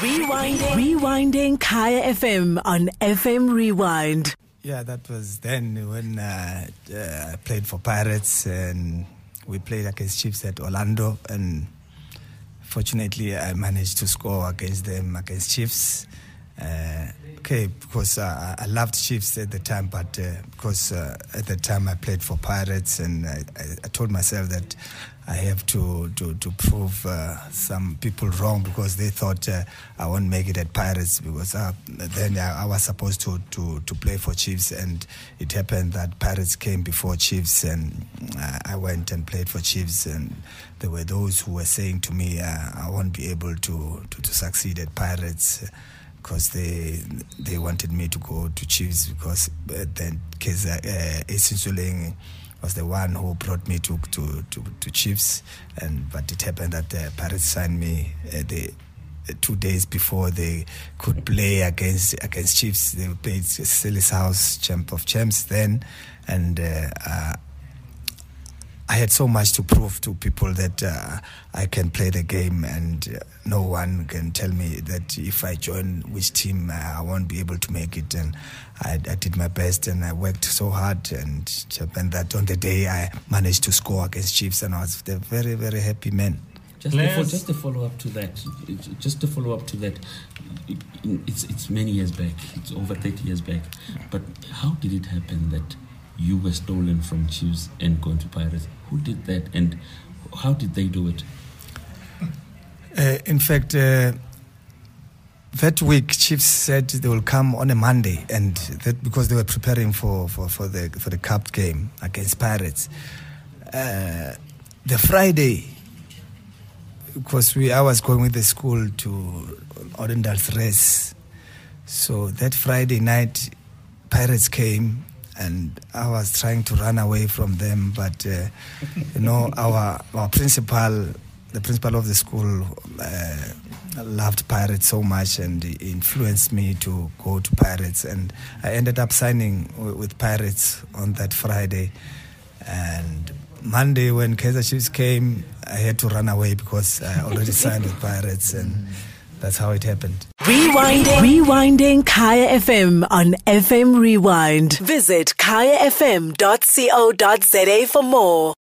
Rewinding Kaya FM on FM Rewind. Yeah, that was then when I played for Pirates, and we played against Chiefs at Orlando, and fortunately I managed to score against them, against Chiefs. Because I loved Chiefs at the time, but because at the time I played for Pirates, and I told myself that I have to prove some people wrong, because they thought I won't make it at Pirates, because then I was supposed to play for Chiefs, and it happened that Pirates came before Chiefs, and I went and played for Chiefs, and there were those who were saying to me I won't be able to succeed at Pirates, because they wanted me to go to Chiefs, because then Ace Nsuling was the one who brought me to Chiefs, but it happened that the Pirates signed me 2 days before they could play against Chiefs. They played Sillis House, Champ of Champs then, and I had so much to prove to people that I can play the game, and no one can tell me that if I join which team I won't be able to make it. And I did my best, and I worked so hard, and that on the day I managed to score against Chiefs, and I was a very, very happy man. Just to follow up to that, it's many years back. It's over 30 years back. But how did it happen that you were stolen from Chiefs and gone to Pirates? Who did that, and how did they do it? In fact, that week Chiefs said they will come on a Monday, and that because they were preparing for the cup game against Pirates. The Friday, because I was going with the school to Odendal's race, so that Friday night Pirates came, and I was trying to run away from them, but our principal, the principal of the school, loved Pirates so much, and he influenced me to go to Pirates, and I ended up signing with Pirates on that Friday. And Monday, when Kaizer Chiefs came, I had to run away because I already signed with Pirates, and that's how it happened. Rewinding Kaya FM on FM Rewind. Visit kayafm.co.za for more.